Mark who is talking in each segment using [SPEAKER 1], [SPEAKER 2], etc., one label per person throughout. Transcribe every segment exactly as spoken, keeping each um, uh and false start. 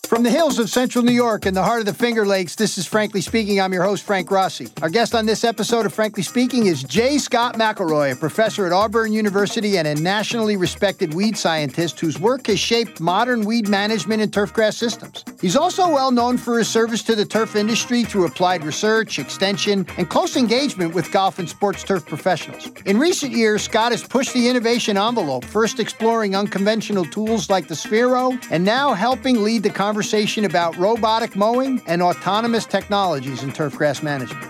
[SPEAKER 1] From the hills of central New York and the heart of the Finger Lakes, this is Frankly Speaking. I'm your host, Frank Rossi. Our guest on this episode of Frankly Speaking is J. Scott McElroy, a professor at Auburn University and a nationally respected weed scientist whose work has shaped modern weed management and turfgrass systems. He's also well known for his service to the turf industry through applied research, extension, and close engagement with golf and sports turf professionals. In recent years, Scott has pushed the innovation envelope, first exploring unconventional tools like the Sphero, and now helping lead the conversation Conversation about robotic mowing and autonomous technologies in turfgrass management.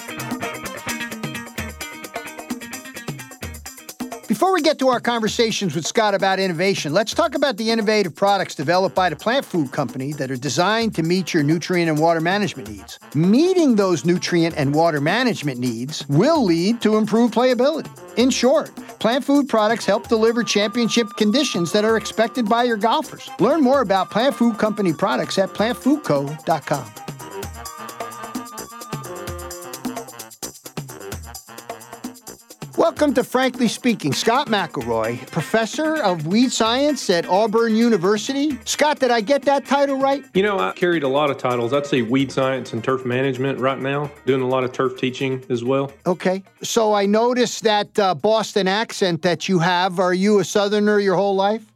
[SPEAKER 1] Before we get to our conversations with Scott about innovation, let's talk about the innovative products developed by the Plant Food Company that are designed to meet your nutrient and water management needs. Meeting those nutrient and water management needs will lead to improved playability. In short, Plant Food products help deliver championship conditions that are expected by your golfers. Learn more about Plant Food Company products at plant food co dot com. Welcome to Frankly Speaking. Scott McElroy, professor of weed science at Auburn University. Scott, did I get that title right?
[SPEAKER 2] You know, I carried a lot of titles. I'd say weed science and turf management right now, doing a lot of turf teaching as well.
[SPEAKER 1] Okay. So I noticed that uh, Boston accent that you have. Are you a Southerner your whole life?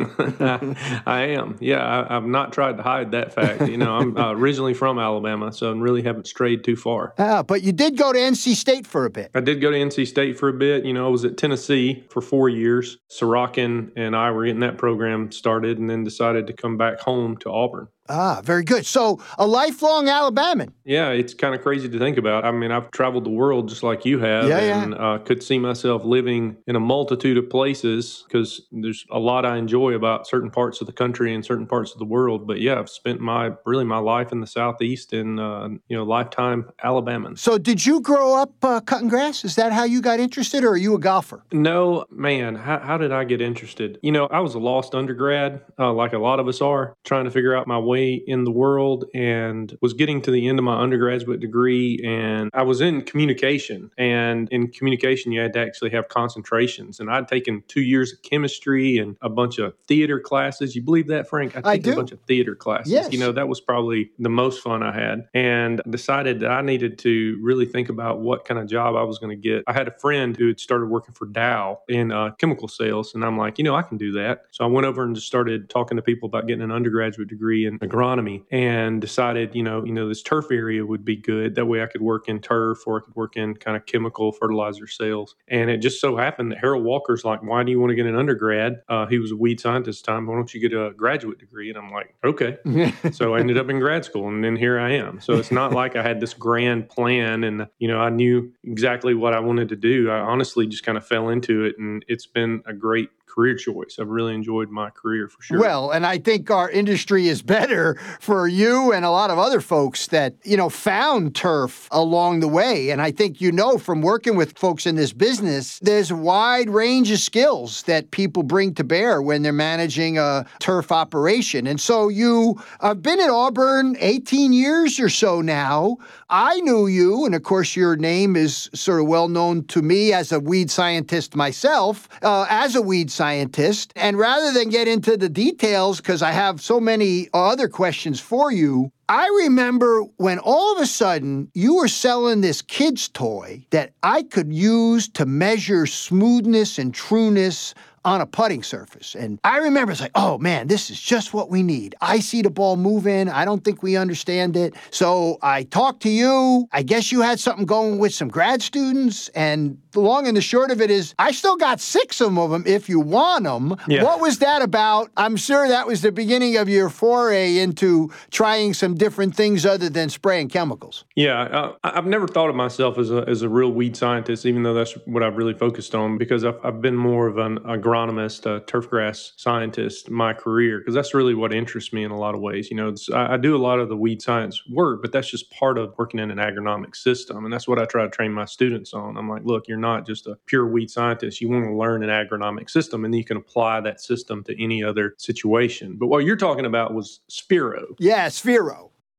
[SPEAKER 2] I am. Yeah, I, I've not tried to hide that fact. You know, I'm uh, originally from Alabama, so I really haven't strayed too far.
[SPEAKER 1] Ah, but you did go to N C State for a bit.
[SPEAKER 2] I did go to N C State for a bit. You know, I was at Tennessee for four years. Sorokin and I were getting that program started and then decided to come back home to Auburn.
[SPEAKER 1] Ah, very good. So a lifelong Alabaman.
[SPEAKER 2] Yeah, it's kind of crazy to think about. I mean, I've traveled the world just like you have,
[SPEAKER 1] yeah,
[SPEAKER 2] and
[SPEAKER 1] yeah.
[SPEAKER 2] Uh, could see myself living in a multitude of places because there's a lot I enjoy about certain parts of the country and certain parts of the world. But yeah, I've spent my really my life in the Southeast and, uh, you know, lifetime Alabaman.
[SPEAKER 1] So did you grow up uh, cutting grass? Is that how you got interested, or are you a golfer?
[SPEAKER 2] No, man. How, how did I get interested? You know, I was a lost undergrad, uh, like a lot of us are, trying to figure out my way in the world, and was getting to the end of my undergraduate degree, and I was in communication, and in communication you had to actually have concentrations, and I'd taken two years of chemistry and a bunch of theater classes. You believe that, Frank? I'd
[SPEAKER 1] I
[SPEAKER 2] taken
[SPEAKER 1] do.
[SPEAKER 2] a bunch of theater classes.
[SPEAKER 1] Yes.
[SPEAKER 2] You know, that was probably the most fun I had, and decided that I needed to really think about what kind of job I was going to get. I had a friend who had started working for Dow in uh, chemical sales, and I'm like, you know, I can do that. So I went over and just started talking to people about getting an undergraduate degree in agronomy, and decided, you know, you know, this turf area would be good. That way I could work in turf, or I could work in kind of chemical fertilizer sales. And it just so happened that Harold Walker's like, why do you want to get an undergrad? Uh, he was a weed scientist at the time. Why don't you get a graduate degree? And I'm like, okay. So I ended up in grad school, and then here I am. So it's not like I had this grand plan and, you know, I knew exactly what I wanted to do. I honestly just kind of fell into it, and it's been a great career choice. I've really enjoyed my career for sure.
[SPEAKER 1] Well, and I think our industry is better for you and a lot of other folks that, you know, found turf along the way. And I think, you know, from working with folks in this business, there's a wide range of skills that people bring to bear when they're managing a turf operation. And so you have been at Auburn eighteen years or so now. I knew you, and of course your name is sort of well known to me as a weed scientist myself, uh, as a weed scientist. And rather than get into the details, because I have so many other questions for you, I remember when all of a sudden you were selling this kid's toy that I could use to measure smoothness and trueness on a putting surface. And I remember it's like, oh man, this is just what we need. I see the ball moving. I don't think we understand it. So I talked to you. I guess you had something going with some grad students. And the long and the short of it is, I still got six of them if you want them.
[SPEAKER 2] Yeah.
[SPEAKER 1] What was that about? I'm sure that was the beginning of your foray into trying some different things other than spraying chemicals.
[SPEAKER 2] Yeah, uh, I've never thought of myself as a as a real weed scientist, even though that's what I've really focused on, because I've, I've been more of an agronomist, a turfgrass scientist my career, because that's really what interests me in a lot of ways. You know, it's, I, I do a lot of the weed science work, but that's just part of working in an agronomic system, and that's what I try to train my students on. I'm like, look, you're not just a pure weed scientist. You want to learn an agronomic system, and then you can apply that system to any other situation. But what you're talking about was Sphero.
[SPEAKER 1] Yeah, Sphero.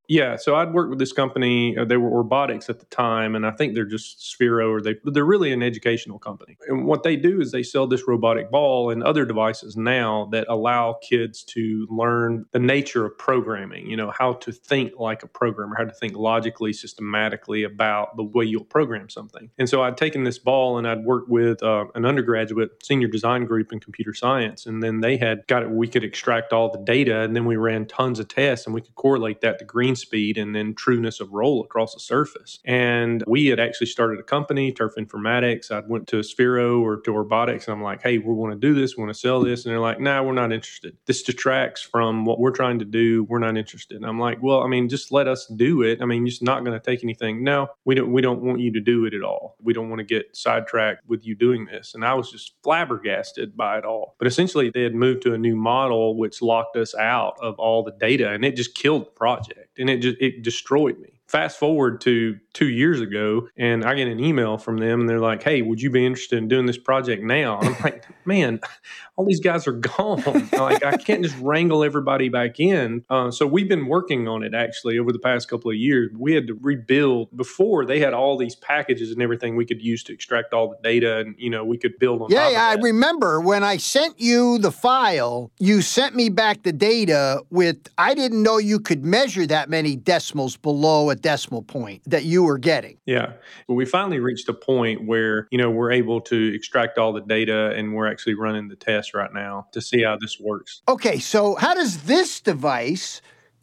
[SPEAKER 2] Yeah, so I'd worked with this company. Uh, they were robotics at the time, and I think they're just Sphero, or they they're really an educational company. And what they do is they sell this robotic ball and other devices now that allow kids to learn the nature of programming. You know, how to think like a programmer, how to think logically, systematically about the way you'll program something. And so I'd taken this ball and I'd worked with uh, an undergraduate senior design group in computer science, and then they had got it. We could extract all the data, and then we ran tons of tests, and we could correlate that to green speed and then trueness of roll across the surface. And we had actually started a company, Turf Informatics. I went to Sphero or to robotics, and I'm like, hey, we want to do this. We want to sell this. And they're like, no, nah, we're not interested. This detracts from what we're trying to do. We're not interested. And I'm like, well, I mean, just let us do it. I mean, you're just not going to take anything. No, we don't, we don't want you to do it at all. We don't want to get sidetracked with you doing this. And I was just flabbergasted by it all. But essentially, they had moved to a new model, which locked us out of all the data, and it just killed the project. And it just it destroyed me. Fast forward to two years ago, and I get an email from them, and they're like, hey, would you be interested in doing this project now? And I'm like, man, all these guys are gone. Like, I can't just wrangle everybody back in. Uh, so we've been working on it, actually, over the past couple of years. We had to rebuild. Before, they had all these packages and everything we could use to extract all the data, and, you know, we could build on
[SPEAKER 1] yeah,
[SPEAKER 2] top
[SPEAKER 1] yeah,
[SPEAKER 2] of that.
[SPEAKER 1] I remember when I sent you the file, you sent me back the data with, I didn't know you could measure that many decimals below a decimal point that you were getting.
[SPEAKER 2] Yeah. Well, we finally reached a point where, you know, we're able to extract all the data, and we're actually running the test right now to see how this works.
[SPEAKER 1] Okay, so how does this device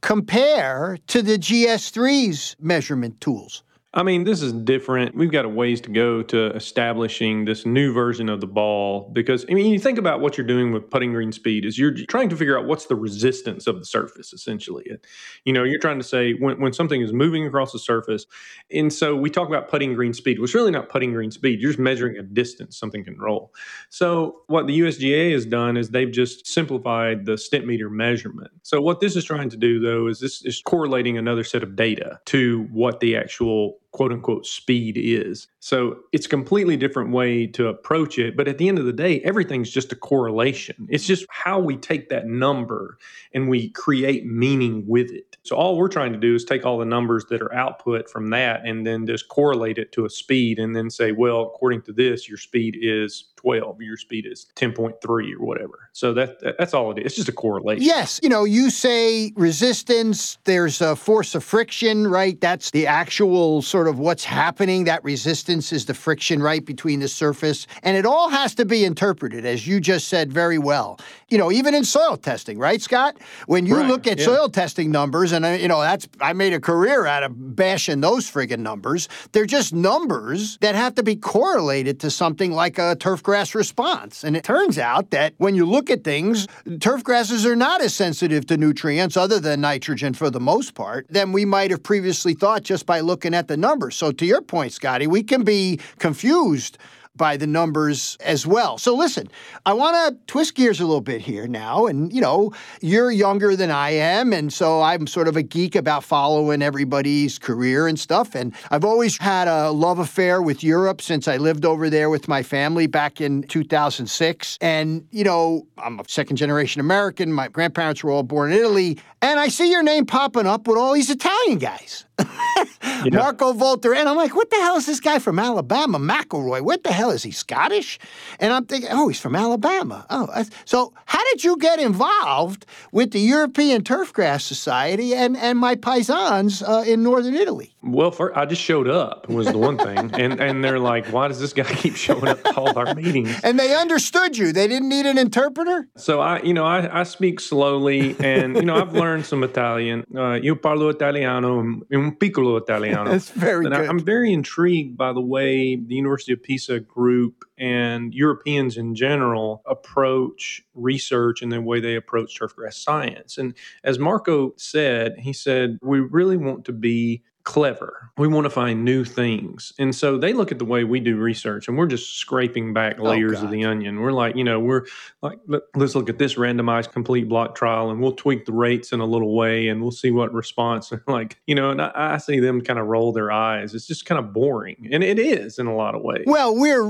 [SPEAKER 1] compare to the G S three's measurement tools?
[SPEAKER 2] I mean, this is different. We've got a ways to go to establishing this new version of the ball because, I mean, you think about what you're doing with putting green speed is you're trying to figure out what's the resistance of the surface, essentially. You know, you're trying to say when, when something is moving across the surface. And so we talk about putting green speed. Well, it's really not putting green speed. You're just measuring a distance something can roll. So what the U S G A has done is they've just simplified the stent meter measurement. So what this is trying to do, though, is this is correlating another set of data to what the actual quote unquote speed is. So it's a completely different way to approach it. But at the end of the day, everything's just a correlation. It's just how we take that number and we create meaning with it. So all we're trying to do is take all the numbers that are output from that and then just correlate it to a speed and then say, well, according to this, your speed is twelve, your speed is ten point three or whatever. So that that's all it is. It's just a correlation.
[SPEAKER 1] Yes. You know, you say resistance, there's a force of friction, right? That's the actual sort of what's happening. That resistance is the friction, right, between the surface. And it all has to be interpreted, as you just said very well. You know, even in soil testing, right, Scott? When you
[SPEAKER 2] Right,
[SPEAKER 1] look at
[SPEAKER 2] yeah.
[SPEAKER 1] soil testing numbers, and, uh, you know, that's I made a career out of bashing those friggin' numbers. They're just numbers that have to be correlated to something like a turfgrass response. And it turns out that when you look at things, turf grasses are not as sensitive to nutrients other than nitrogen for the most part than we might have previously thought just by looking at the numbers. So to your point, Scotty, we can be confused by the numbers as well. So listen, I want to twist gears a little bit here now. And, you know, you're younger than I am. And so I'm sort of a geek about following everybody's career and stuff. And I've always had a love affair with Europe since I lived over there with my family back in two thousand six. And, you know, I'm a second generation American. My grandparents were all born in Italy. And I see your name popping up with all these Italian guys.
[SPEAKER 2] Yeah.
[SPEAKER 1] Marco Volter. And I'm like, what the hell is this guy from Alabama? McElroy. What the hell is he, Scottish? And I'm thinking, oh, he's from Alabama. Oh, that's- so how did you get involved with the European Turfgrass Society and, and my paisans uh, in northern Italy?
[SPEAKER 2] Well, for, I just showed up was the one thing. and and they're like, why does this guy keep showing up to all of our meetings?
[SPEAKER 1] And they understood you. They didn't need an interpreter?
[SPEAKER 2] So I, you know, I, I speak slowly and, you know, I've learned some Italian. Uh, io parlo italiano, un piccolo italiano.
[SPEAKER 1] That's very
[SPEAKER 2] and
[SPEAKER 1] good.
[SPEAKER 2] I, I'm very intrigued by the way the University of Pisa group and Europeans in general approach research and the way they approach turfgrass science. And as Marco said, he said, we really want to be clever. We want to find new things. And so they look at the way we do research and we're just scraping back layers
[SPEAKER 1] God.
[SPEAKER 2] of the onion. We're like, you know, we're like, let, let's look at this randomized complete block trial and we'll tweak the rates in a little way and we'll see what response. Like, you know, and I, I see them kind of roll their eyes. It's just kind of boring. And it is in a lot of ways.
[SPEAKER 1] Well, we're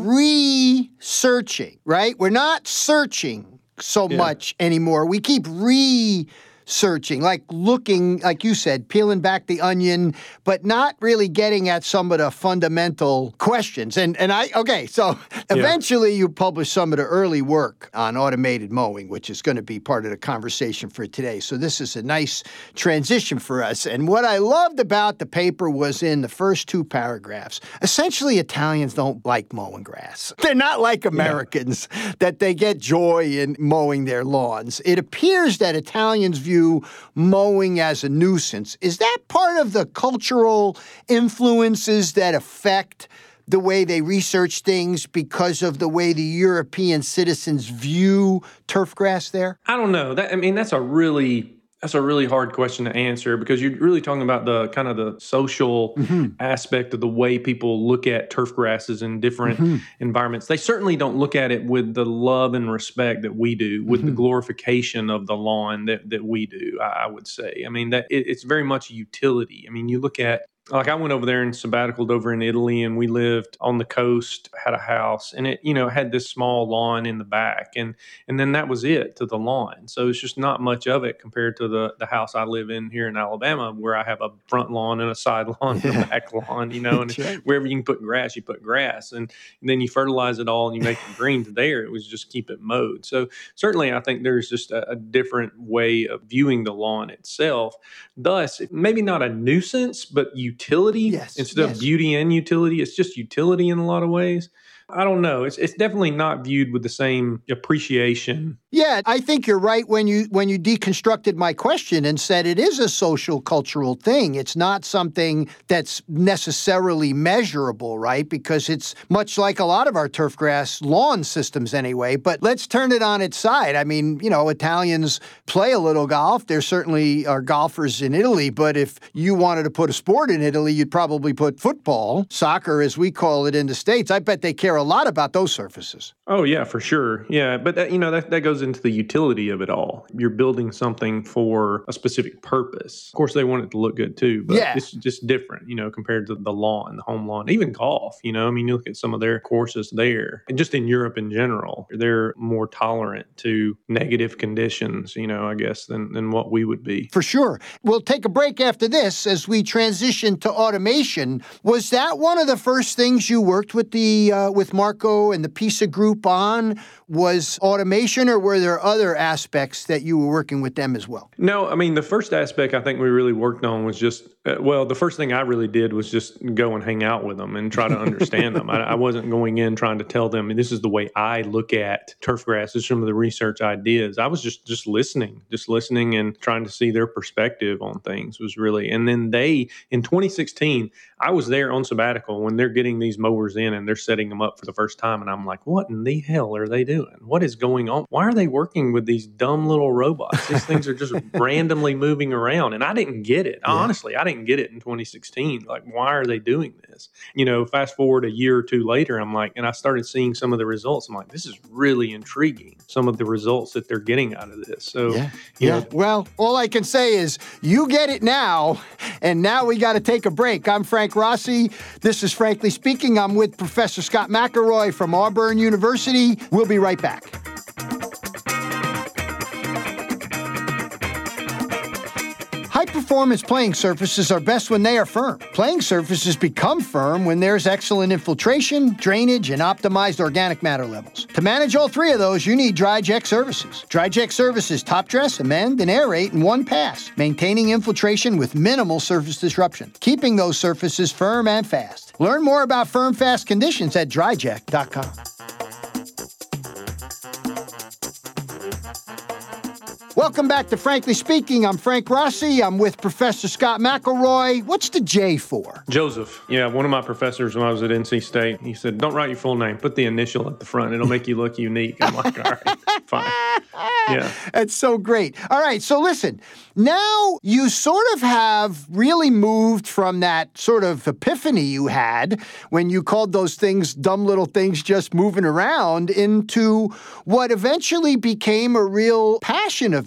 [SPEAKER 1] researching, right? We're not searching so
[SPEAKER 2] Yeah.
[SPEAKER 1] much anymore. We keep re searching, like looking, like you said, peeling back the onion, but not really getting at some of the fundamental questions. And and I, okay, so eventually yeah. you published some of the early work on automated mowing, which is going to be part of the conversation for today. So this is a nice transition for us. And what I loved about the paper was in the first two paragraphs. Essentially, Italians don't like mowing grass. They're not like Americans, yeah. that they get joy in mowing their lawns. It appears that Italians view mowing as a nuisance. Is that part of the cultural influences that affect the way they research things because of the way the European citizens view turf grass there?
[SPEAKER 2] I don't know. That, I mean, that's a really... That's a really hard question to answer because you're really talking about the kind of the social mm-hmm. aspect of the way people look at turf grasses in different mm-hmm. environments. They certainly don't look at it with the love and respect that we do, with mm-hmm. the glorification of the lawn that, that we do, I, I would say. I mean, that it, it's very much a utility. I mean, you look at Like I went over there and sabbaticaled over in Italy, and we lived on the coast, had a house, and it, you know, had this small lawn in the back, and and then that was it to the lawn. So it's just not much of it compared to the the house I live in here in Alabama, where I have a front lawn and a side lawn and a back lawn, you know, and right. wherever you can put grass, you put grass, and, and then you fertilize it all and you make it green. There, it was just keep it mowed. So certainly, I think there's just a, a different way of viewing the lawn itself. Thus, maybe not a nuisance, but you. Utility yes, instead yes. of beauty and utility. It's just utility in a lot of ways. I don't know. It's it's definitely not viewed with the same appreciation.
[SPEAKER 1] Yeah, I think you're right when you when you deconstructed my question and said it is a social cultural thing. It's not something that's necessarily measurable, right? Because it's much like a lot of our turf grass lawn systems anyway. But let's turn it on its side. I mean, you know, Italians play a little golf. There certainly are golfers in Italy, but if you wanted to put a sport in Italy, you'd probably put football, soccer as we call it in the States. I bet they care a lot about those surfaces.
[SPEAKER 2] Oh, yeah, for sure. Yeah, but that, you know, that, that goes into the utility of it all. You're building something for a specific purpose. Of course, they want it to look good too, but yeah. it's just different, you know, compared to the lawn, the home lawn, even golf, you know, I mean, you look at some of their courses there, and just in Europe in general, they're more tolerant to negative conditions, you know, I guess, than, than what we would be.
[SPEAKER 1] For sure. We'll take a break after this as we transition to automation. Was that one of the first things you worked with the uh, with Marco and the PISA group on, was automation, or were there other aspects that you were working with them as well?
[SPEAKER 2] No, I mean, the first aspect I think we really worked on was just, uh, well, the first thing I really did was just go and hang out with them and try to understand them. I, I wasn't going in trying to tell them, this is the way I look at turf grass, this is some of the research ideas. I was just, just listening, just listening and trying to see their perspective on things was really, and then they, in twenty sixteen, I was there on sabbatical when they're getting these mowers in and they're setting them up for the first time. And I'm like, what in the hell are they doing? What is going on? Why are they working with these dumb little robots? These things are just randomly moving around. And I didn't get it. Yeah. Honestly, I didn't get it in twenty sixteen. Like, why are they doing this? You know, fast forward a year or two later, I'm like, and I started seeing some of the results. I'm like, this is really intriguing, some of the results that they're getting out of this. So,
[SPEAKER 1] yeah.
[SPEAKER 2] You
[SPEAKER 1] yeah.
[SPEAKER 2] know,
[SPEAKER 1] well, all I can say is you get it now. And now we got to take a break. I'm Frank Rossi. This is Frankly Speaking. I'm with Professor Scott McElroy from Auburn University. We'll be right back. High-performance playing surfaces are best when they are firm. Playing surfaces become firm when there's excellent infiltration, drainage, and optimized organic matter levels. To manage all three of those, you need DryJect Services. DryJect Services top dress, amend, and aerate in one pass, maintaining infiltration with minimal surface disruption, keeping those surfaces firm and fast. Learn more about firm, fast conditions at dryject dot com. Welcome back to Frankly Speaking. I'm Frank Rossi. I'm with Professor Scott McElroy. What's the J for?
[SPEAKER 2] Joseph. Yeah, one of my professors when I was at N C State, he said, don't write your full name. Put the initial at the front. It'll make you look unique. I'm like, all right, fine. Yeah.
[SPEAKER 1] That's so great. All right, so listen. Now you sort of have really moved from that sort of epiphany you had when you called those things dumb little things just moving around into what eventually became a real passion of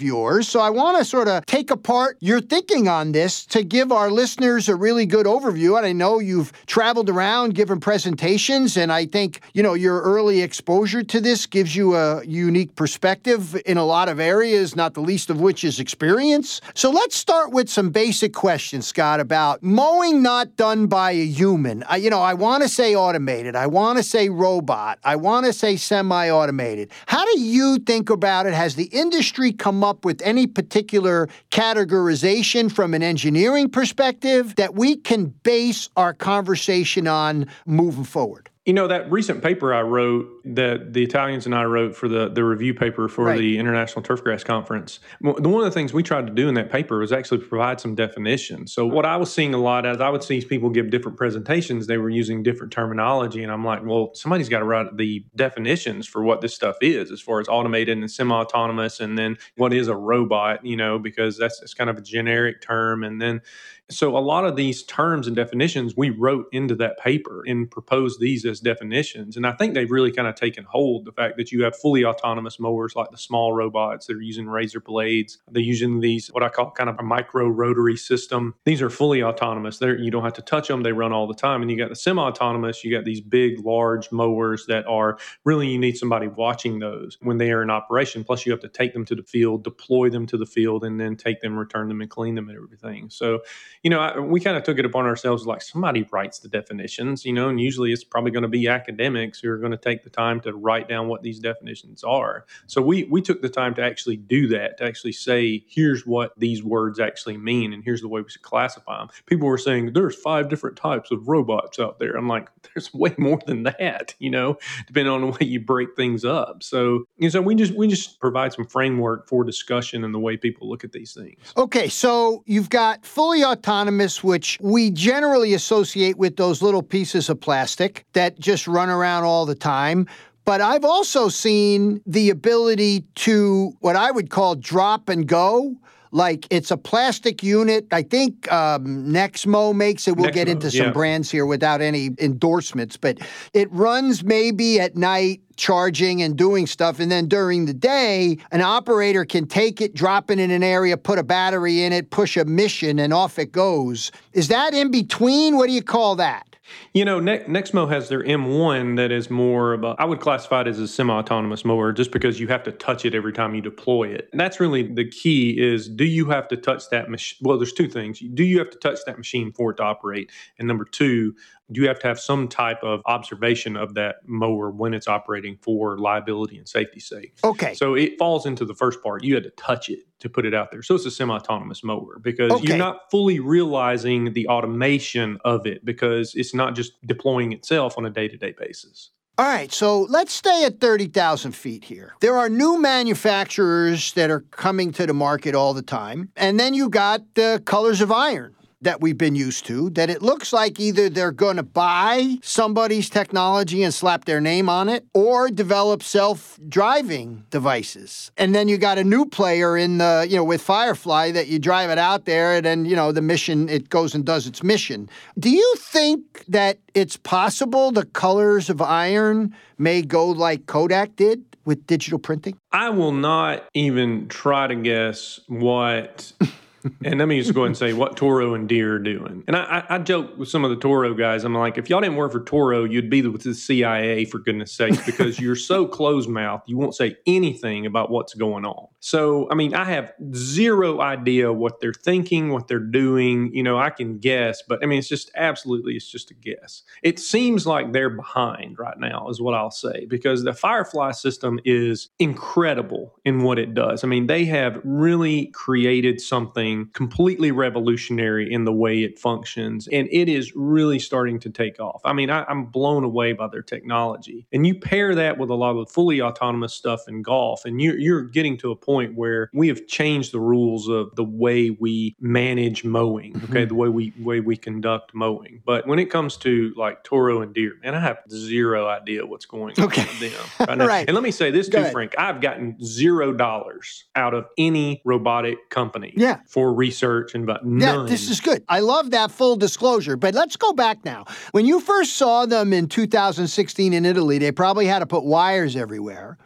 [SPEAKER 1] yours. So I want to sort of take apart your thinking on this to give our listeners a really good overview. And I know you've traveled around, given presentations, and I think, you know, your early exposure to this gives you a unique perspective in a lot of areas, not the least of which is experience. So let's start with some basic questions, Scott, about mowing not done by a human. I, you know, I want to say automated. I want to say robot. I want to say semi-automated. How do you think about it? Has the industry come up with any particular categorization from an engineering perspective that we can base our conversation on moving forward?
[SPEAKER 2] You know, that recent paper I wrote, that the Italians and I wrote for the, the review paper for right. the International Turfgrass Conference, one of the things we tried to do in that paper was actually provide some definitions. So what I was seeing a lot as I would see people give different presentations, they were using different terminology. And I'm like, well, somebody's got to write the definitions for what this stuff is as far as automated and semi-autonomous, and then what is a robot, you know, because that's, that's kind of a generic term. And then so a lot of these terms and definitions we wrote into that paper and proposed these as definitions. And I think they've really kind of taken hold. The fact that you have fully autonomous mowers like the small robots that are using razor blades. They're using these, what I call kind of a micro rotary system. These are fully autonomous. They're, you don't have to touch them. They run all the time. And you got the semi-autonomous, you got these big, large mowers that are really, you need somebody watching those when they are in operation. Plus you have to take them to the field, deploy them to the field, and then take them, return them, and clean them and everything. So, you know, I, we kind of took it upon ourselves like somebody writes the definitions, you know, and usually it's probably going to be academics who are going to take the time to write down what these definitions are. So we we took the time to actually do that, to actually say, here's what these words actually mean, and here's the way we should classify them. People were saying, there's five different types of robots out there. I'm like, there's way more than that, you know, depending on the way you break things up. So, you know, so we just we just provide some framework for discussion and the way people look at these things.
[SPEAKER 1] Okay, so you've got fully autonomous, which we generally associate with those little pieces of plastic that just run around all the time. But I've also seen the ability to what I would call drop and go. Like it's a plastic unit. I think um, Nexmo makes it. We'll Nexmo, get into some
[SPEAKER 2] yeah.
[SPEAKER 1] brands here without any endorsements. But it runs maybe at night, charging and doing stuff. And then during the day, an operator can take it, drop it in an area, put a battery in it, push a mission, and off it goes. Is that in between? What do you call that?
[SPEAKER 2] You know, ne- Nexmo has their M one that is more about, I would classify it as a semi-autonomous mower just because you have to touch it every time you deploy it. And that's really the key is, do you have to touch that machine? Well, there's two things. Do you have to touch that machine for it to operate? And number two, do you have to have some type of observation of that mower when it's operating for liability and safety sake?
[SPEAKER 1] Okay.
[SPEAKER 2] So it falls into the first part. You had to touch it to put it out there. So it's a semi-autonomous mower because
[SPEAKER 1] okay.
[SPEAKER 2] you're not fully realizing the automation of it because it's not just deploying itself on a day-to-day basis.
[SPEAKER 1] All right, so let's stay at thirty thousand feet here. There are new manufacturers that are coming to the market all the time. And then you got the Colors of Iron that we've been used to, that it looks like either they're going to buy somebody's technology and slap their name on it or develop self-driving devices. And then you got a new player in the, you know, with Firefly that you drive it out there and then, you know, the mission, it goes and does its mission. Do you think that it's possible the Colors of Iron may go like Kodak did with digital printing?
[SPEAKER 2] I will not even try to guess what... And let me just go ahead and say what Toro and Deere are doing. And I, I, I joke with some of the Toro guys. I'm like, if y'all didn't work for Toro, you'd be with the C I A, for goodness sakes, because you're so closed-mouthed, you won't say anything about what's going on. So, I mean, I have zero idea what they're thinking, what they're doing. You know, I can guess, but I mean, it's just absolutely, it's just a guess. It seems like they're behind right now is what I'll say, because the Firefly system is incredible in what it does. I mean, they have really created something completely revolutionary in the way it functions, and it is really starting to take off. I mean, I, I'm blown away by their technology. And you pair that with a lot of the fully autonomous stuff in golf, and you're, you're getting to a point where we have changed the rules of the way we manage mowing, okay, mm-hmm. the way we way we conduct mowing. But when it comes to like Toro and Deere, man, I have zero idea what's going on
[SPEAKER 1] okay.
[SPEAKER 2] with them right now.
[SPEAKER 1] Right.
[SPEAKER 2] And let me say this
[SPEAKER 1] Go
[SPEAKER 2] too,
[SPEAKER 1] ahead.
[SPEAKER 2] Frank. I've gotten zero dollars out of any robotic company.
[SPEAKER 1] Yeah.
[SPEAKER 2] For research and about none.
[SPEAKER 1] Yeah, this is good. I love that full disclosure. But let's go back now. When you first saw them in two thousand sixteen in Italy, they probably had to put wires everywhere.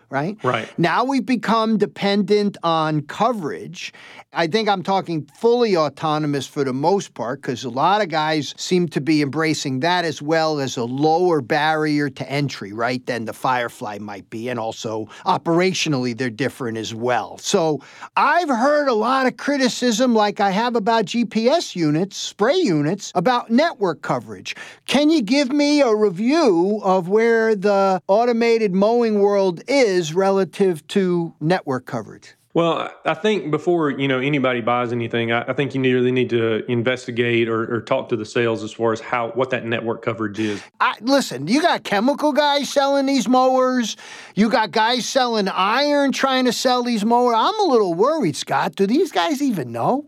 [SPEAKER 1] right?
[SPEAKER 2] Right.
[SPEAKER 1] Now we've become dependent on coverage. I think I'm talking fully autonomous for the most part, because a lot of guys seem to be embracing that as well as a lower barrier to entry, right, than the Firefly might be. And also operationally, they're different as well. So I've heard a lot of criticism, like I have about G P S units, spray units, about network coverage. Can you give me a review of where the automated mowing world is relative to network coverage?
[SPEAKER 2] Well, I think before, you know, anybody buys anything, I, I think you really need to investigate or, or talk to the sales as far as how what that network coverage is.
[SPEAKER 1] I, listen, you got chemical guys selling these mowers. You got guys selling iron trying to sell these mowers. I'm a little worried, Scott. Do these guys even know?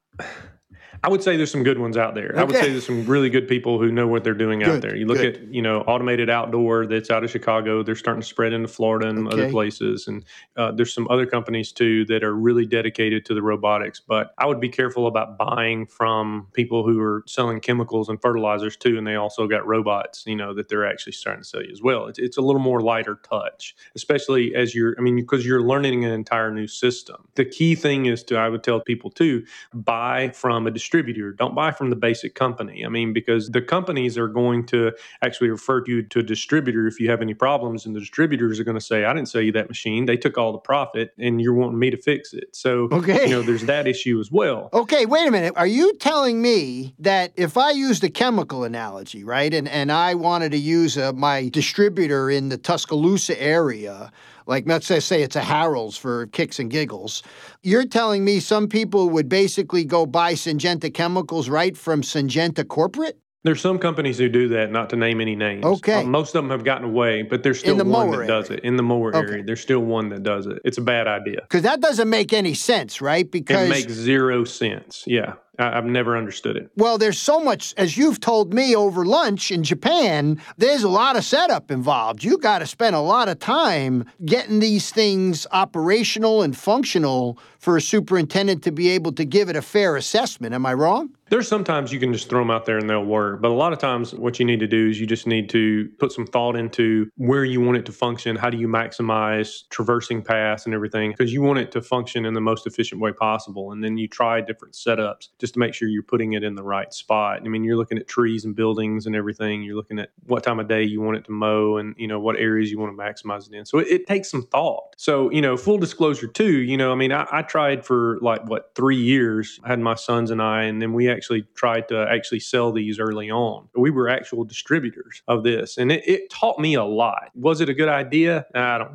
[SPEAKER 2] I would say there's some good ones out there.
[SPEAKER 1] Okay.
[SPEAKER 2] I would say there's some really good people who know what they're doing
[SPEAKER 1] Good,
[SPEAKER 2] out there. You look
[SPEAKER 1] good.
[SPEAKER 2] at, you know, Automated Outdoor that's out of Chicago. They're starting to spread into Florida and
[SPEAKER 1] Okay.
[SPEAKER 2] other places. And uh, there's some other companies, too, that are really dedicated to the robotics. But I would be careful about buying from people who are selling chemicals and fertilizers, too, and they also got robots, you know, that they're actually starting to sell you as well. It's, it's a little more lighter touch, especially as you're, I mean, because you're learning an entire new system. The key thing is to, I would tell people, too, buy from a distributor. Don't buy from the basic company. I mean, because the companies are going to actually refer you to a distributor if you have any problems, and the distributors are going to say, I didn't sell you that machine. They took all the profit and you're wanting me to fix it. So,
[SPEAKER 1] Okay.
[SPEAKER 2] you know, there's that issue as well.
[SPEAKER 1] Okay, wait a minute. Are you telling me that if I used a chemical analogy, right, and, and I wanted to use uh, my distributor in the Tuscaloosa area, like let's say, say it's a Harold's for kicks and giggles, you're telling me some people would basically go buy Syngenta chemicals right from Syngenta corporate?
[SPEAKER 2] There's some companies who do that, not to name any names.
[SPEAKER 1] Okay.
[SPEAKER 2] Uh, most of them have gotten away, but there's still
[SPEAKER 1] In the
[SPEAKER 2] one
[SPEAKER 1] mower
[SPEAKER 2] that does
[SPEAKER 1] area.
[SPEAKER 2] it. In the mower
[SPEAKER 1] Okay.
[SPEAKER 2] area, there's still one that does it. It's a bad idea.
[SPEAKER 1] Because that doesn't make any sense, right? Because
[SPEAKER 2] It makes zero sense. Yeah. I, I've never understood it.
[SPEAKER 1] well, there's so much, as you've told me over lunch in Japan, there's a lot of setup involved. You got to spend a lot of time getting these things operational and functional for a superintendent to be able to give it a fair assessment. Am I wrong?
[SPEAKER 2] There's sometimes you can just throw them out there and they'll work. But a lot of times what you need to do is you just need to put some thought into where you want it to function. How do you maximize traversing paths and everything? Because you want it to function in the most efficient way possible. And then you try different setups just to make sure you're putting it in the right spot. I mean, you're looking at trees and buildings and everything. You're looking at what time of day you want it to mow and, you know, what areas you want to maximize it in. So it, it takes some thought. So, you know, full disclosure too, you know, I mean, I, I tried for like, what, three years. I had my sons and I, and then we actually tried to actually sell these early on. We were actual distributors of this, and it, it taught me a lot. Was it a good idea? I don't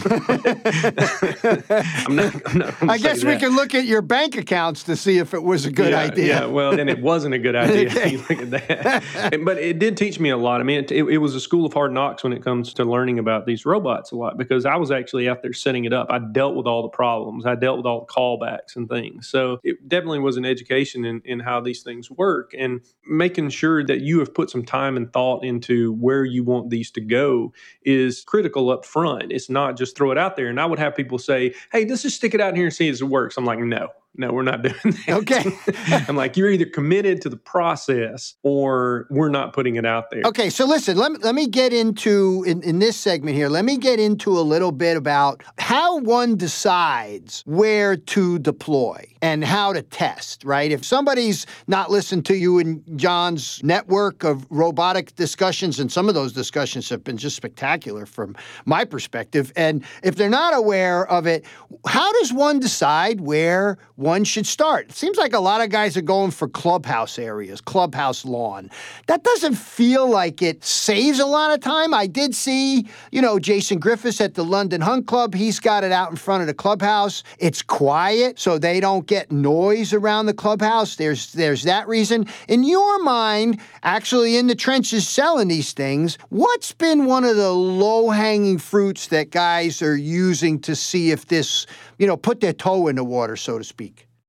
[SPEAKER 2] know. I'm not, I'm not
[SPEAKER 1] I guess we
[SPEAKER 2] that.
[SPEAKER 1] can look at your bank accounts to see if it was a good
[SPEAKER 2] yeah,
[SPEAKER 1] idea.
[SPEAKER 2] Yeah, well, then it wasn't a good idea.
[SPEAKER 1] Okay.
[SPEAKER 2] You look at that. And- but it did teach me a lot. I mean, it, it, it was a school of hard knocks when it comes to learning about these robots a lot, because I was actually out there setting it up. I dealt with all the problems. I dealt with all the callbacks and things. So it definitely was an education in, in how these things work, and making sure that you have put some time and thought into where you want these to go is critical up front. It's not just throw it out there. And I would have people say, hey, let's just stick it out in here and see if it works. I'm like, no. No, we're not doing that.
[SPEAKER 1] Okay.
[SPEAKER 2] I'm like, you're either committed to the process or we're not putting it out there.
[SPEAKER 1] Okay, so listen, let me, let me get into, in, in this segment here, let me get into a little bit about how one decides where to deploy and how to test, right? If somebody's not listened to you in John's network of robotic discussions, and some of those discussions have been just spectacular from my perspective, and if they're not aware of it, how does one decide where one should start? It seems like a lot of guys are going for clubhouse areas, clubhouse lawn. That doesn't feel like it saves a lot of time. I did see, you know, Jason Griffiths at the London Hunt Club. He's got it out in front of the clubhouse. It's quiet, so they don't get noise around the clubhouse. There's there's that reason. In your mind, actually in the trenches selling these things, what's been one of the low-hanging fruits that guys are using to see if this, you know, put their toe in the water, so to speak?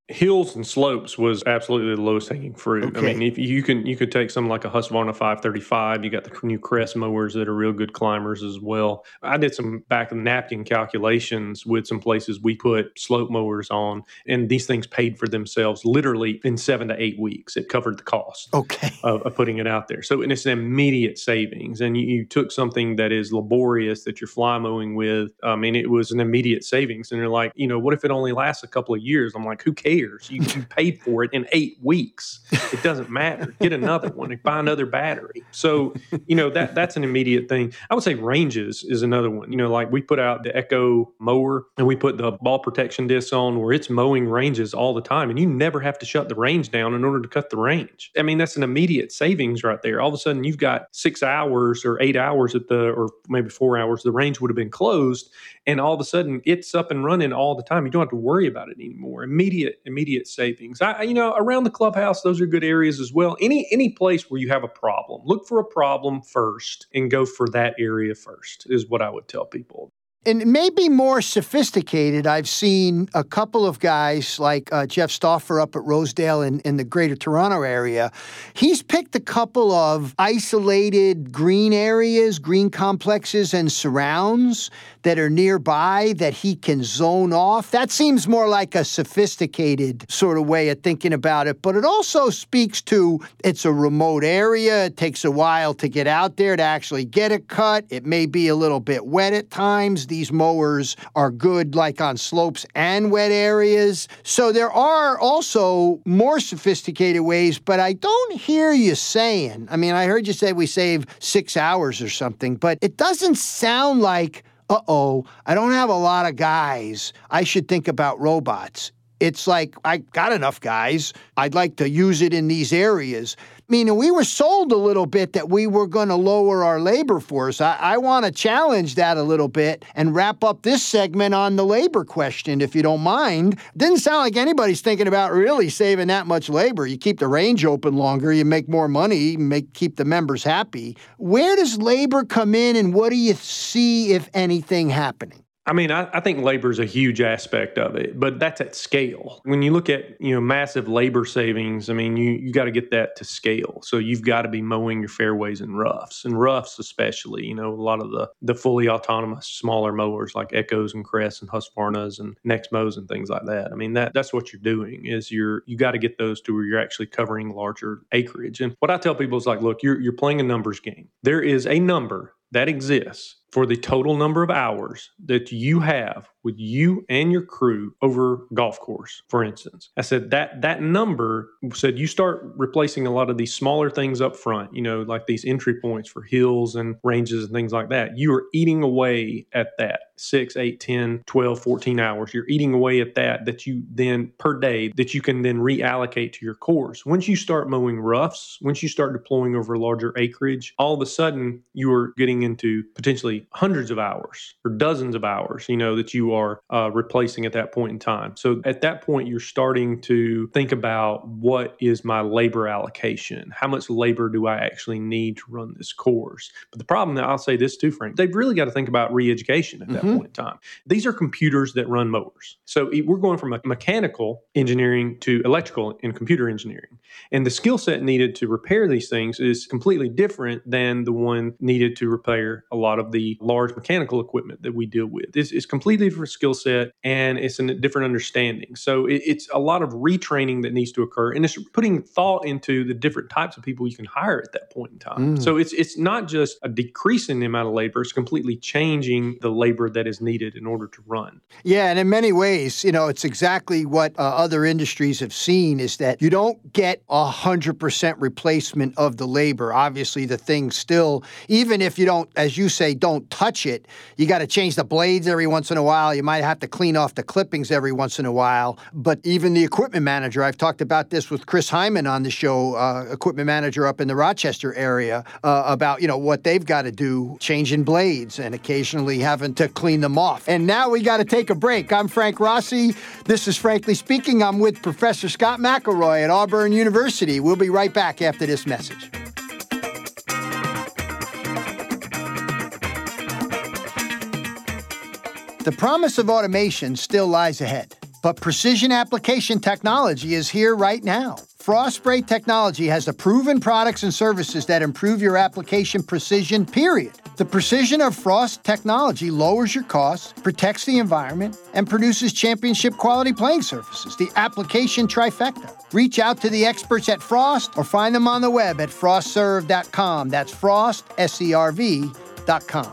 [SPEAKER 2] Hills and slopes was absolutely the lowest hanging fruit.
[SPEAKER 1] Okay.
[SPEAKER 2] I mean, if you can, you could take something like a Husqvarna five thirty-five. You got the new Crest mowers that are real good climbers as well. I did some back of the napkin calculations with some places we put slope mowers on, and these things paid for themselves literally in seven to eight weeks. It covered the cost
[SPEAKER 1] okay.
[SPEAKER 2] of, of putting it out there. So, and it's an immediate savings. And you, you took something that is laborious that you're fly mowing with. I mean, it was an immediate savings. And they're like, you know, what if it only lasts a couple of years? I'm like, who cares? You, you paid for it in eight weeks. It doesn't matter. Get another one. Buy another battery. So, you know, that that's an immediate thing. I would say ranges is another one. You know, like we put out the Echo mower and we put the ball protection discs on where it's mowing ranges all the time. And you never have to shut the range down in order to cut the range. I mean, that's an immediate savings right there. All of a sudden, you've got six hours or eight hours at the, or maybe four hours, the range would have been closed. And all of a sudden, it's up and running all the time. You don't have to worry about it anymore. Immediate immediate savings. I, you know, around the clubhouse, those are good areas as well. Any any place where you have a problem, look for a problem first and go for that area first is what I would tell people.
[SPEAKER 1] And maybe more sophisticated, I've seen a couple of guys like uh, Jeff Stauffer up at Rosedale in, in the greater Toronto area. He's picked a couple of isolated green areas, green complexes and surrounds that are nearby that he can zone off. That seems more like a sophisticated sort of way of thinking about it. But it also speaks to it's a remote area. It takes a while to get out there to actually get it cut. It may be a little bit wet at times. These mowers are good like on slopes and wet areas. So there are also more sophisticated ways, but I don't hear you saying, I mean, I heard you say we save six hours or something, but it doesn't sound like, uh-oh, I don't have a lot of guys. I should think about robots. It's like, I got enough guys. I'd like to use it in these areas. I mean, we were sold a little bit that we were going to lower our labor force. I, I want to challenge that a little bit and wrap up this segment on the labor question, if you don't mind. Didn't sound like anybody's thinking about really saving that much labor. You keep the range open longer, you make more money, make keep the members happy. Where does labor come in, and what do you see, if anything, happening?
[SPEAKER 2] I mean, I, I think labor is a huge aspect of it, but that's at scale. When you look at, you know, massive labor savings, I mean, you, you got to get that to scale. So you've got to be mowing your fairways and roughs, and roughs especially. You know, a lot of the the fully autonomous smaller mowers like Echoes and Crests and Husqvarnas and Nexmos and things like that. I mean, that that's what you're doing is you're you got to get those to where you're actually covering larger acreage. And what I tell people is like, look, you're you're playing a numbers game. There is a number that exists for the total number of hours that you have with you and your crew over golf course, for instance. I said that that number said you start replacing a lot of these smaller things up front, you know, like these entry points for hills and ranges and things like that. You are eating away at that six, eight, ten, twelve, fourteen hours. You're eating away at that, that you then per day, that you can then reallocate to your course. Once you start mowing roughs, once you start deploying over larger acreage, all of a sudden you are getting into potentially hundreds of hours or dozens of hours, you know, that you are uh, replacing at that point in time. So at that point, you're starting to think about, what is my labor allocation? How much labor do I actually need to run this course? But the problem that I'll say this too, Frank, they've really got to think about re-education at that mm-hmm. point in time. These are computers that run mowers. So we're going from a mechanical engineering to electrical and computer engineering. And the skill set needed to repair these things is completely different than the one needed to repair a lot of the large mechanical equipment that we deal with. It's, it's completely different skill set, and it's a different understanding. So it, it's a lot of retraining that needs to occur, and it's putting thought into the different types of people you can hire at that point in time. Mm. So it's it's not just a decrease in the amount of labor, it's completely changing the labor that is needed in order to run.
[SPEAKER 1] Yeah, and in many ways, you know, it's exactly what uh, other industries have seen, is that you don't get one hundred percent replacement of the labor. Obviously, the thing still, even if you don't, as you say, don't touch it, you got to change the blades every once in a while. You might have to clean off the clippings every once in a while. But even the equipment manager, I've talked about this with Chris Hyman on the show, uh, equipment manager up in the Rochester area, uh, about, you know, what they've got to do, changing blades and occasionally having to clean them off. And now we got to take a break. I'm Frank Rossi. This is Frankly Speaking. I'm with Professor Scott McElroy at Auburn University. We'll be right back after this message. The promise of automation still lies ahead, But precision application technology is here right now. Frost Spray Technology has the proven products and services that improve your application precision, period. The precision of Frost technology lowers your costs, protects the environment, and produces championship quality playing surfaces, the application trifecta. Reach out to the experts at Frost or find them on the web at frost serve dot com. That's Frost, S E R V, dot com.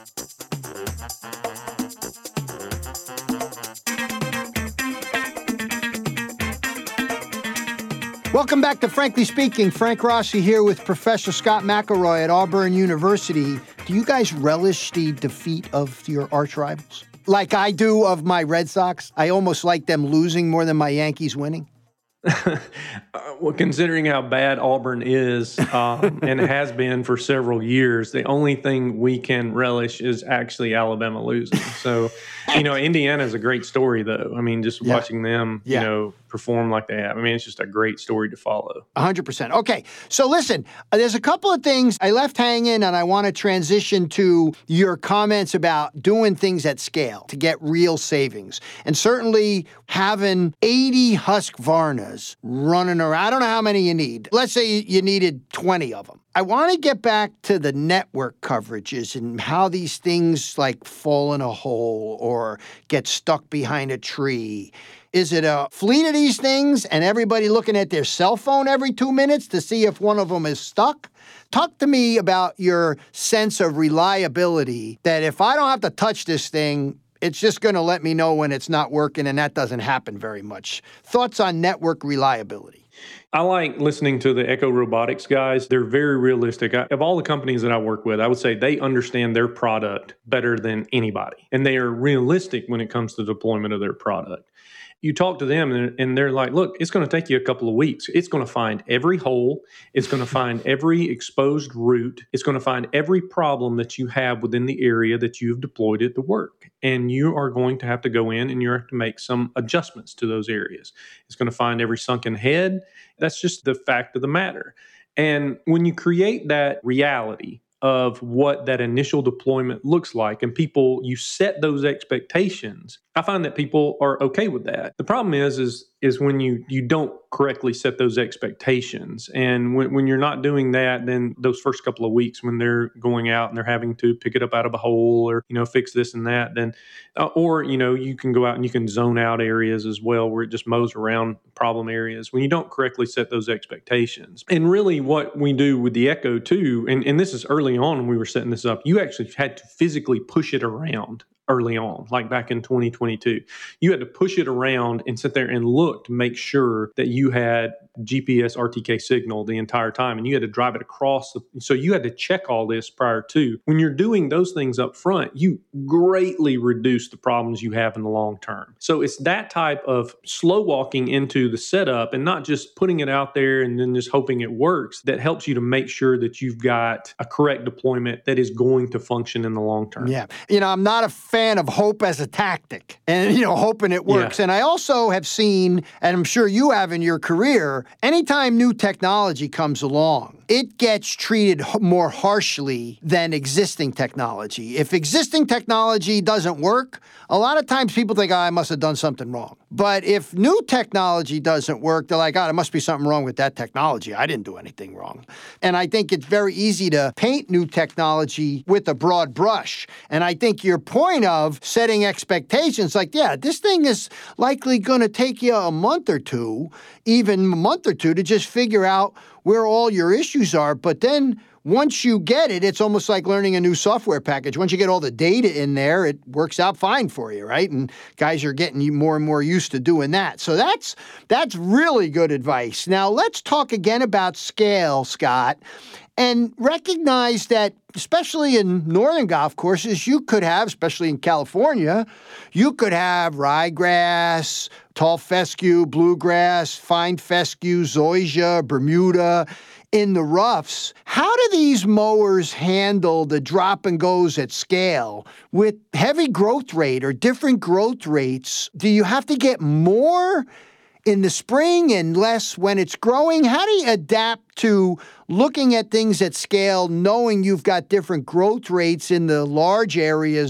[SPEAKER 1] Welcome back to Frankly Speaking. Frank Rossi here with Professor Scott McElroy at Auburn University. Do you guys relish the defeat of your arch rivals? Like I do of my Red Sox? I almost like them losing more than my Yankees winning.
[SPEAKER 2] uh, well, considering how bad Auburn is um, and has been for several years, the only thing we can relish is actually Alabama losing. So, you know, Indiana is a great story, though. I mean, just yeah. watching them, yeah. you know, perform like they have. I mean, it's just a great story to follow.
[SPEAKER 1] one hundred percent. Okay, so listen, uh, there's a couple of things I left hanging, and I want to transition to your comments about doing things at scale to get real savings. And certainly having eighty Husqvarnas running around. I don't know how many you need. Let's say you needed twenty of them. I want to get back to the network coverages and how these things like fall in a hole or get stuck behind a tree. Is it a fleet of these things and everybody looking at their cell phone every two minutes to see if one of them is stuck? Talk to me about your sense of reliability that if I don't have to touch this thing, it's just going to let me know when it's not working, and that doesn't happen very much. Thoughts on network reliability?
[SPEAKER 2] I like listening to the Echo Robotics guys. They're very realistic. I, of all the companies that I work with, I would say they understand their product better than anybody. And they are realistic when it comes to deployment of their product. You talk to them and, and they're like, look, it's going to take you a couple of weeks. It's going to find every hole. It's going to find every exposed root. It's going to find every problem that you have within the area that you've deployed it to work. And you are going to have to go in and you have to make some adjustments to those areas. It's going to find every sunken head. That's just the fact of the matter. And when you create that reality of what that initial deployment looks like, and people, you set those expectations, I find that people are okay with that. The problem is, is, is when you, you don't correctly set those expectations. And when, when you're not doing that, then those first couple of weeks when they're going out and they're having to pick it up out of a hole or, you know, fix this and that, then, uh, or, you know, you can go out and you can zone out areas as well where it just mows around problem areas when you don't correctly set those expectations. And really what we do with the Echo too, and, and this is early on when we were setting this up, you actually had to physically push it around early on, like back in twenty twenty-two. You had to push it around and sit there and look to make sure that you had G P S R T K signal the entire time, and you had to drive it across. The, so you had to check all this prior to. When you're doing those things up front, you greatly reduce the problems you have in the long term. So it's that type of slow walking into the setup and not just putting it out there and then just hoping it works that helps you to make sure that you've got a correct deployment that is going to function in the long term.
[SPEAKER 1] Yeah. You know, I'm not a fan of hope as a tactic and, you know, hoping it works. Yeah. And I also have seen, and I'm sure you have in your career, anytime new technology comes along, it gets treated more harshly than existing technology. If existing technology doesn't work, a lot of times people think, oh, I must have done something wrong. But if new technology doesn't work, they're like, oh, there must be something wrong with that technology. I didn't do anything wrong. And I think it's very easy to paint new technology with a broad brush. And I think your point of setting expectations, like, yeah, this thing is likely going to take you a month or two, even a month or two, to just figure out where all your issues are. But then once you get it, it's almost like learning a new software package. Once you get all the data in there, it works out fine for you, right? And guys are getting more and more used to doing that. So that's that's really good advice. Now, let's talk again about scale, Scott, and recognize that, especially in northern golf courses, you could have, especially in California, you could have ryegrass, tall fescue, bluegrass, fine fescue, zoysia, Bermuda in the roughs. How do these mowers handle the drop and goes at scale with heavy growth rate or different growth rates? Do you have to get more in the spring and less when it's growing? How do you adapt to looking at things at scale, knowing you've got different growth rates in the large areas?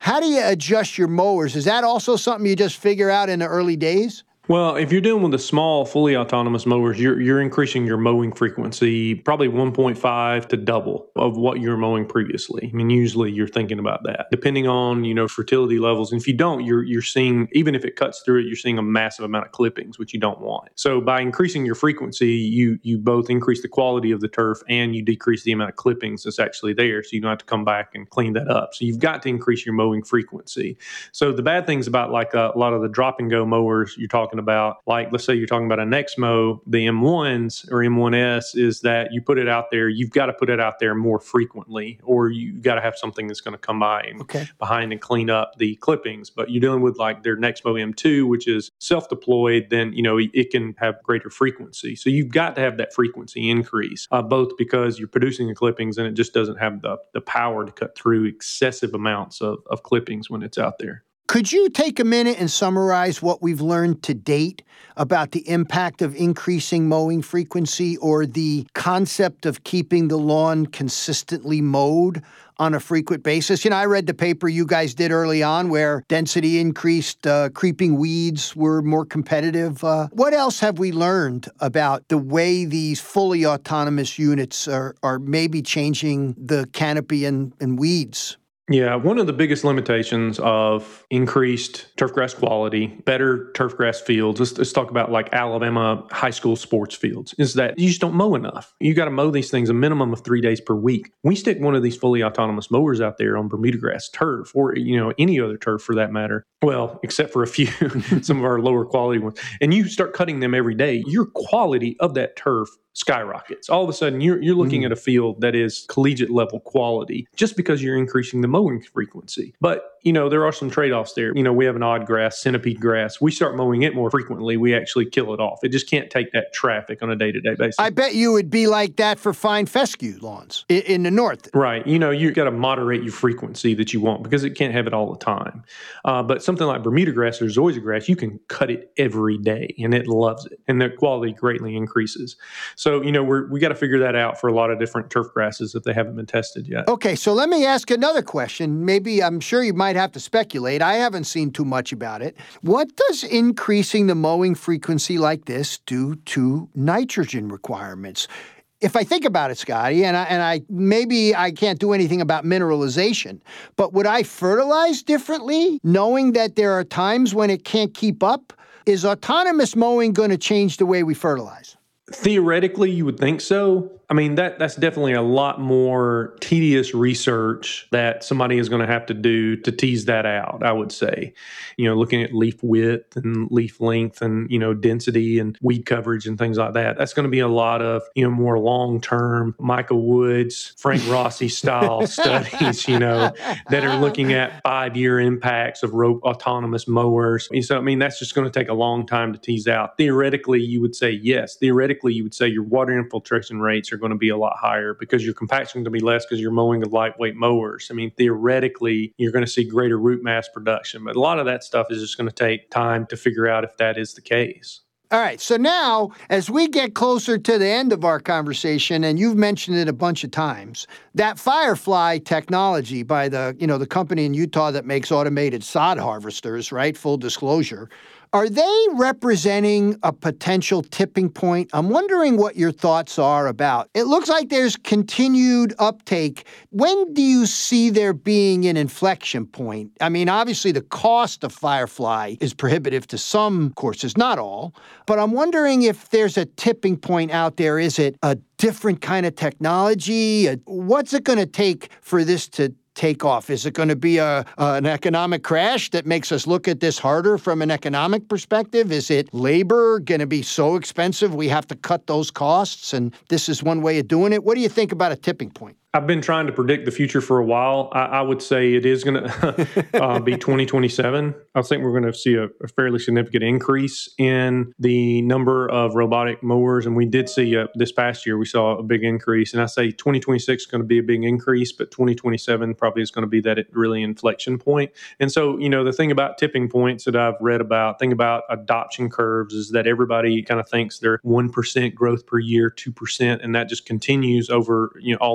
[SPEAKER 1] How do you adjust your mowers? Is that also something you just figure out in the early days?
[SPEAKER 2] Well, if you're dealing with the small, fully autonomous mowers, you're you're increasing your mowing frequency probably one point five to double of what you were mowing previously. I mean, usually you're thinking about that, depending on, you know, fertility levels. And if you don't, you're you're seeing, even if it cuts through it, you're seeing a massive amount of clippings, which you don't want. So by increasing your frequency, you you both increase the quality of the turf and you decrease the amount of clippings that's actually there. So you don't have to come back and clean that up. So you've got to increase your mowing frequency. So the bad things about like a, a lot of the drop and go mowers you're talking about, like let's say you're talking about a Nexmo, the M ones or M one S, is that you put it out there, you've got to put it out there more frequently, or you've got to have something that's going to come by and
[SPEAKER 1] okay.
[SPEAKER 2] behind and clean up the clippings. But you're dealing with like their Nexmo M two, which is self-deployed, then, you know, it can have greater frequency. So you've got to have that frequency increase, uh, both because you're producing the clippings and it just doesn't have the, the power to cut through excessive amounts of, of clippings when it's out there.
[SPEAKER 1] Could you take a minute and summarize what we've learned to date about the impact of increasing mowing frequency or the concept of keeping the lawn consistently mowed on a frequent basis? You know, I read the paper you guys did early on where density increased, uh, creeping weeds were more competitive. Uh, what else have we learned about the way these fully autonomous units are, are maybe changing the canopy and, and weeds?
[SPEAKER 2] Yeah, one of the biggest limitations of increased turfgrass quality, better turfgrass fields, let's, let's talk about like Alabama high school sports fields, is that you just don't mow enough. You got to mow these things a minimum of three days per week. We stick one of these fully autonomous mowers out there on Bermuda grass turf, or, you know, any other turf for that matter. Well, except for a few, some of our lower quality ones. And you start cutting them every day, your quality of that turf skyrockets. All of a sudden, you're you're looking mm. at a field that is collegiate level quality just because you're increasing the mowing frequency. But, you know, there are some trade-offs there. You know, we have an odd grass, centipede grass. We start mowing it more frequently, we actually kill it off. It just can't take that traffic on a day-to-day basis.
[SPEAKER 1] I bet you would be like that for fine fescue lawns in, in the north.
[SPEAKER 2] Right. You know, you got to moderate your frequency that you want because it can't have it all the time. Uh, but something like Bermuda grass or zoysia grass, you can cut it every day and it loves it. And the quality greatly increases. So, you know, we're, we got to figure that out for a lot of different turf grasses if they haven't been tested yet.
[SPEAKER 1] Okay, so let me ask another question. Maybe I'm sure you might have to speculate. I haven't seen too much about it. What does increasing the mowing frequency like this do to nitrogen requirements? If I think about it, Scotty, and I, and I maybe I can't do anything about mineralization, but would I fertilize differently, knowing that there are times when it can't keep up? Is autonomous mowing going to change the way we fertilize?
[SPEAKER 2] Theoretically, you would think so. I mean, that that's definitely a lot more tedious research that somebody is going to have to do to tease that out, I would say. You know, looking at leaf width and leaf length and, you know, density and weed coverage and things like that. That's going to be a lot of, you know, more long-term Michael Woods, Frank Rossi style studies, you know, that are looking at five-year impacts of rope autonomous mowers. And so, I mean, that's just going to take a long time to tease out. Theoretically, you would say yes. Theoretically, you would say your water infiltration rates are going to be a lot higher because your compaction is going to be less because you're mowing with lightweight mowers. I mean, theoretically, you're going to see greater root mass production, but a lot of that stuff is just going to take time to figure out if that is the case.
[SPEAKER 1] All right, so now, as we get closer to the end of our conversation, and you've mentioned it a bunch of times, that Firefly technology by the, you know, the company in Utah that makes automated sod harvesters, right, full disclosure, are they representing a potential tipping point? I'm wondering what your thoughts are about. It looks like there's continued uptake. When do you see there being an inflection point? I mean, obviously the cost of Firefly is prohibitive to some courses, not all, but I'm wondering if there's a tipping point out there. Is it a different kind of technology? What's it going to take for this to take off? Is it going to be a, uh, an economic crash that makes us look at this harder from an economic perspective? Is it labor going to be so expensive we have to cut those costs and this is one way of doing it? What do you think about a tipping point?
[SPEAKER 2] I've been trying to predict the future for a while. I, I would say it is going to uh, be twenty twenty-seven. I think we're going to see a, a fairly significant increase in the number of robotic mowers. And we did see uh, this past year, we saw a big increase. And I say twenty twenty-six is going to be a big increase, but twenty twenty-seven probably is going to be that really inflection point. And so, you know, the thing about tipping points that I've read about, thing about adoption curves is that everybody kind of thinks they're one percent growth per year, two percent, and that just continues over, you know, all the way up to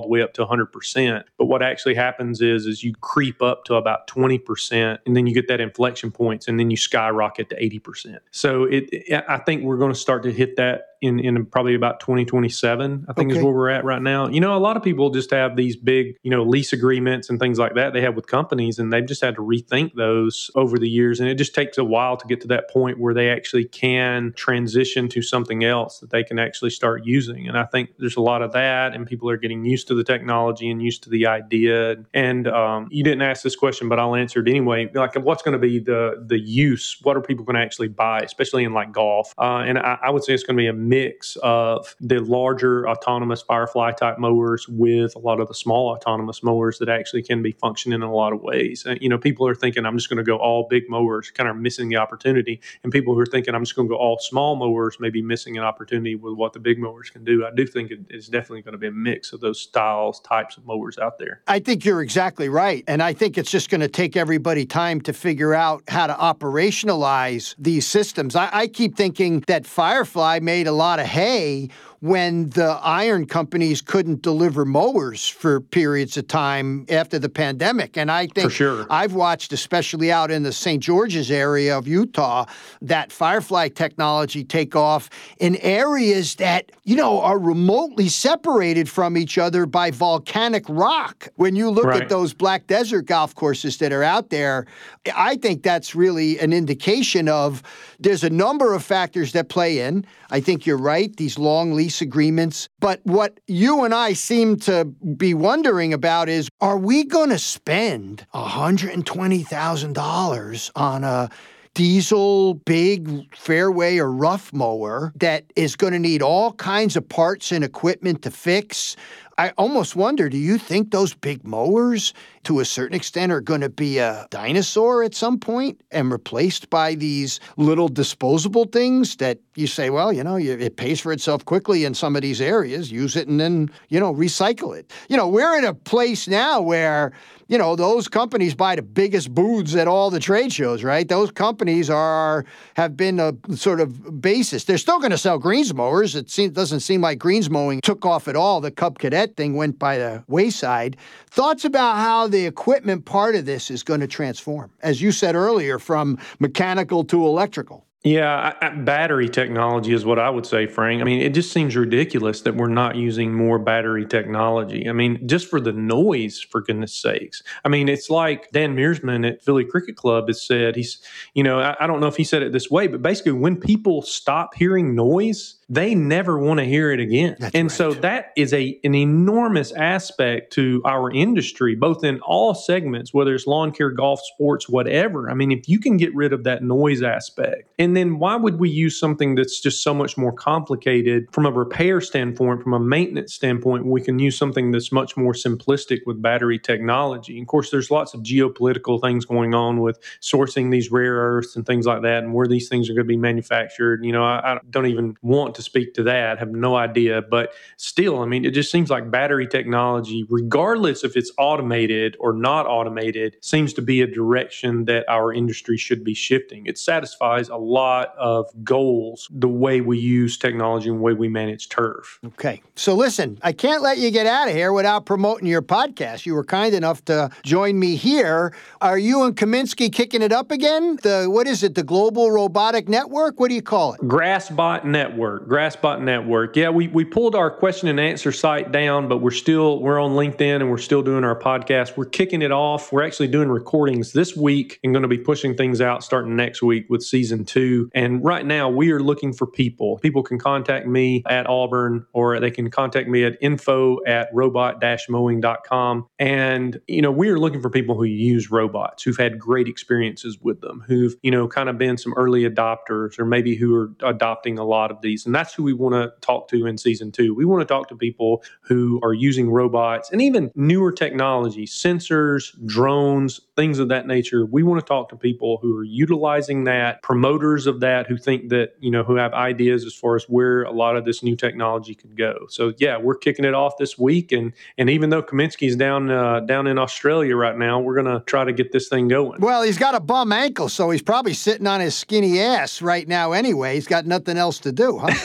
[SPEAKER 2] one hundred percent. But what actually happens is, is you creep up to about twenty percent, and then you get that inflection points, and then you skyrocket to eighty percent. So it, it I think we're going to start to hit that in, in probably about twenty twenty-seven, I think okay. is where we're at right now. You know, a lot of people just have these big, you know, lease agreements and things like that they have with companies, and they've just had to rethink those over the years. And it just takes a while to get to that point where they actually can transition to something else that they can actually start using. And I think there's a lot of that, and people are getting used to the technology and used to the idea. And um, you didn't ask this question, but I'll answer it anyway. Like, what's going to be the the use? What are people going to actually buy, especially in like golf? Uh, and I, I would say it's going to be a mix of the larger autonomous Firefly type mowers with a lot of the small autonomous mowers that actually can be functioning in a lot of ways. And, you know, people are thinking, I'm just going to go all big mowers, kind of missing the opportunity. And people who are thinking, I'm just going to go all small mowers, maybe missing an opportunity with what the big mowers can do. I do think it is definitely going to be a mix of those styles, types of mowers out there.
[SPEAKER 1] I think you're exactly right. And I think it's just going to take everybody time to figure out how to operationalize these systems. I, I keep thinking that Firefly made a lot of hay when the iron companies couldn't deliver mowers for periods of time after the pandemic. And I think
[SPEAKER 2] for sure.
[SPEAKER 1] I've watched, especially out in the Saint George's area of Utah, that Firefly technology take off in areas that, you know, are remotely separated from each other by volcanic rock. When you look
[SPEAKER 2] right.
[SPEAKER 1] at those black desert golf courses that are out there, I think that's really an indication of there's a number of factors that play in. I think you're right, these long lease agreements. But what you and I seem to be wondering about is, are we going to spend one hundred twenty thousand dollars on a diesel big fairway or rough mower that is going to need all kinds of parts and equipment to fix? I almost wonder, do you think those big mowers, to a certain extent, are going to be a dinosaur at some point and replaced by these little disposable things that you say, well, you know, it pays for itself quickly in some of these areas, use it and then, you know, recycle it. You know, we're in a place now where, you know, those companies buy the biggest booths at all the trade shows, right? Those companies are have been a sort of basis. They're still going to sell greens mowers. It seems, doesn't seem like greens mowing took off at all. The Cub Cadet thing went by the wayside. Thoughts about how the equipment part of this is going to transform, as you said earlier, from mechanical to electrical?
[SPEAKER 2] Yeah, I, I, battery technology is what I would say, Frank. I mean, it just seems ridiculous that we're not using more battery technology. I mean, just for the noise, for goodness sakes. I mean, it's like Dan Mearsman at Philly Cricket Club has said, he's, you know, I, I don't know if he said it this way, but basically when people stop hearing noise, they never want to hear it again.
[SPEAKER 1] That's
[SPEAKER 2] and
[SPEAKER 1] right.
[SPEAKER 2] so that is a an enormous aspect to our industry, both in all segments, whether it's lawn care, golf, sports, whatever. I mean, if you can get rid of that noise aspect, and then why would we use something that's just so much more complicated from a repair standpoint, from a maintenance standpoint, when we can use something that's much more simplistic with battery technology? And of course, there's lots of geopolitical things going on with sourcing these rare earths and things like that, and where these things are going to be manufactured. You know, I, I don't even want to speak to that. I have no idea. But still, I mean, it just seems like battery technology, regardless if it's automated or not automated, seems to be a direction that our industry should be shifting. It satisfies a lot of goals, the way we use technology and the way we manage turf.
[SPEAKER 1] Okay. So listen, I can't let you get out of here without promoting your podcast. You were kind enough to join me here. Are you and Kaminsky kicking it up again? The what is it, the Global Robotic Network? What do you call it?
[SPEAKER 2] GrassBot Network. GrassBot Network. Yeah, we, we pulled our question and answer site down, but we're still, we're on LinkedIn and we're still doing our podcast. We're kicking it off. We're actually doing recordings this week and going to be pushing things out starting next week with season two. And right now we are looking for people. People can contact me at Auburn, or they can contact me at info at robot dash mowing dot com. And, you know, we are looking for people who use robots, who've had great experiences with them, who've, you know, kind of been some early adopters, or maybe who are adopting a lot of these. And that's who we want to talk to in season two. We want to talk to people who are using robots and even newer technology, sensors, drones, things of that nature. We want to talk to people who are utilizing that, promoters of that, who think that, you know, who have ideas as far as where a lot of this new technology could go. So yeah, we're kicking it off this week. And and even though Kaminsky's down uh, down in Australia right now, we're going to try to get this thing going.
[SPEAKER 1] Well, he's got a bum ankle, so he's probably sitting on his skinny ass right now anyway. He's got nothing else to do, huh?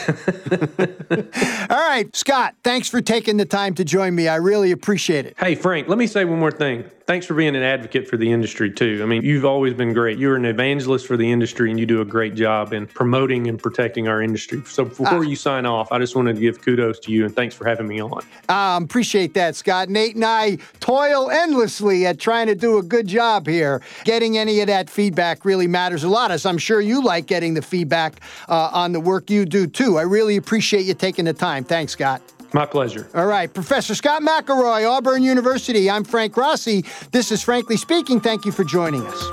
[SPEAKER 1] All right, Scott, thanks for taking the time to join me. I really appreciate it.
[SPEAKER 2] Hey, Frank, let me say one more thing. Thanks for being an advocate for the industry, too. I mean, you've always been great. You're an evangelist for the industry, and you do a great job in promoting and protecting our industry. So before ah. you sign off, I just wanted to give kudos to you, and thanks for having me on.
[SPEAKER 1] Um, appreciate that, Scott. Nate and I toil endlessly at trying to do a good job here. Getting any of that feedback really matters a lot, as I'm sure you like getting the feedback uh, on the work you do, too. I really appreciate you taking the time. Thanks, Scott.
[SPEAKER 2] My pleasure.
[SPEAKER 1] All right. Professor Scott McElroy, Auburn University. I'm Frank Rossi. This is Frankly Speaking. Thank you for joining us.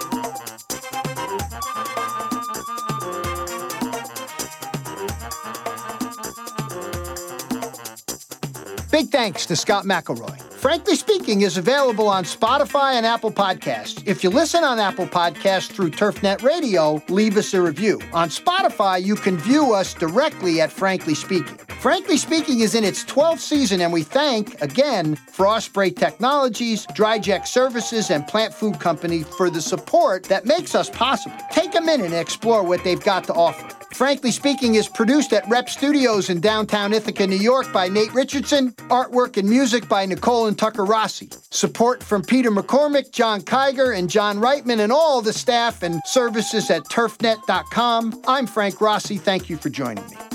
[SPEAKER 1] Big thanks to Scott McElroy. Frankly Speaking is available on Spotify and Apple Podcasts. If you listen on Apple Podcasts through TurfNet Radio, leave us a review. On Spotify, you can view us directly at Frankly Speaking. Frankly Speaking is in its twelfth season, and we thank, again, Frost Spray Technologies, DryJect Services, and Plant Food Company for the support that makes us possible. Take a minute and explore what they've got to offer. Frankly Speaking is produced at Rep Studios in downtown Ithaca, New York by Nate Richardson. Artwork and music by Nicole and Tucker Rossi. Support from Peter McCormick, John Kiger, and John Reitman, and all the staff and services at turf net dot com. I'm Frank Rossi. Thank you for joining me.